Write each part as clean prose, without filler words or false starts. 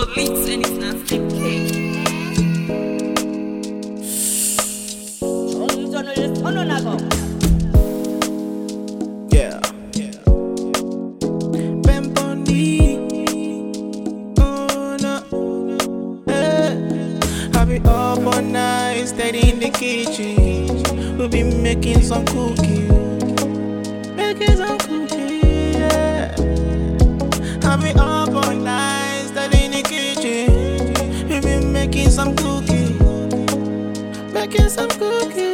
Leaks and it's not cake. Yeah. Ben Bondi. Oh no. I'll be up all night, steady in the kitchen. We'll be making some cookies. Making some cookies, yeah. I'll be up all night, steady in the kitchen. We'll be making some cookies. Making some cookies.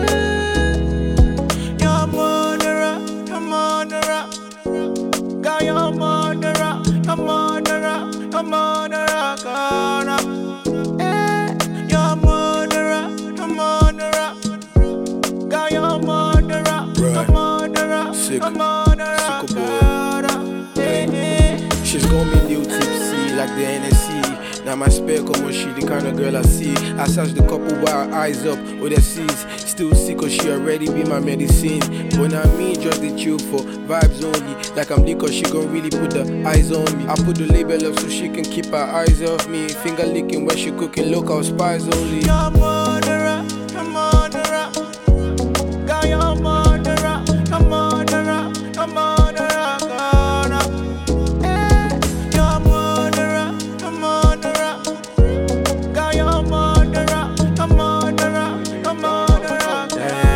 You're murderer, you're murderer. Girl, you're murderer, you're murderer, you're murderer, girl. Yeah, you're murderer, you're murderer. Girl, you're murderer, you're murderer, you're murderer, girl. Yeah. She's got me new tipsy like the NSC. Now my spare come she the kind of girl I see. I search the couple with her eyes up with the seas. Still sick cause she already be my medicine. When I mean just the chill for vibes only. Like I'm lit cause she gon' really put the eyes on me. I put the label up so she can keep her eyes off me. Finger licking when she cooking local spice only. You're murderer, you're murderer. Girl, you're murderer, you're murderer, you're murderer, girl. Yeah, you're murderer, you're murderer. Girl, you're murderer, you're murderer, you're murderer,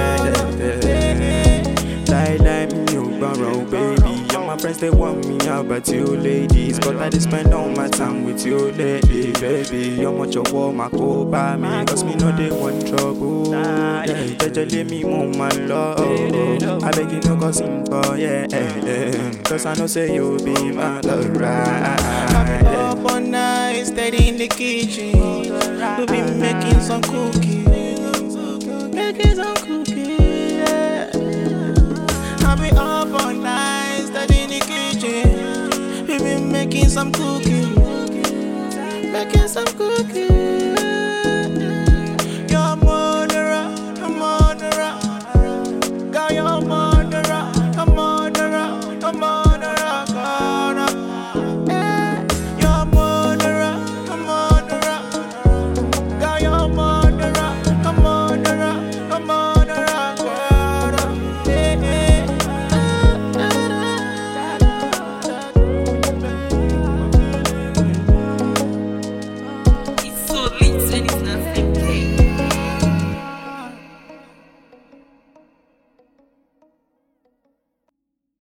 Lie, me, you borrow, baby. All my friends, they want me out, but you ladies. But I just spend all my time with you lately, baby. How much of all my go by me? Cause me know they want trouble. Yeah, just leave me more, my love. I beg you no go sing for, yeah. Cause I know say you be my love, right? I'll be up all night, steady in the kitchen. We'll be making some cookies. Making some cookies, yeah. I'll be up all night, steady in the kitchen. We'll be making some cookies. Making some cookies.